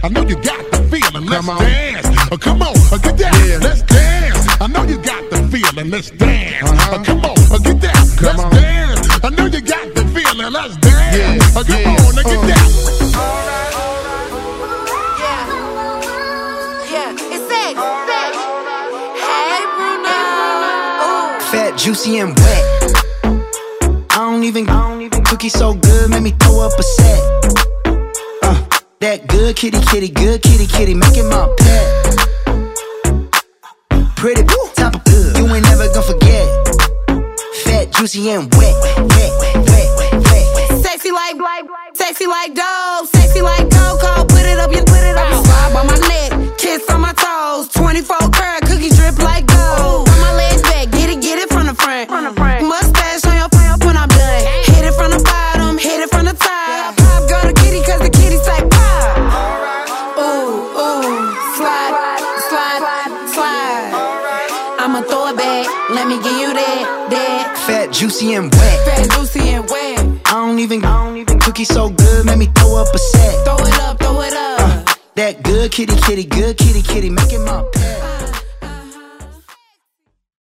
I know you got the feeling. Let's dance. Come on, get down. Yeah. Let's dance. I know you got the feeling. Let's dance. Come on, get down. Let's dance. I know you got the feeling. Let's dance. Yeah. Come on, get down. Fat, juicy, and wet. I don't even cookie so good, make me throw up a set. That good kitty, good kitty, making my pet. Pretty, top of good, you ain't never gonna forget. Fat, juicy, and wet. Sexy like dope, sexy like cocoa. Put it up, you put it up. Slob on my neck, kiss on my toes. 24 karat cookies drip like gold. On my legs back, get it from the front. Mustache on your when I'm done. Hit it from the bottom, hit it from the top. Pop go to kitty 'cause the kitty say pop. Ooh, slide. I'ma throw it back, let me give you that. Fat, juicy, and wet. I don't even cookie so good, make me throw up a set. Throw it up. That good kitty, good kitty, making my pet.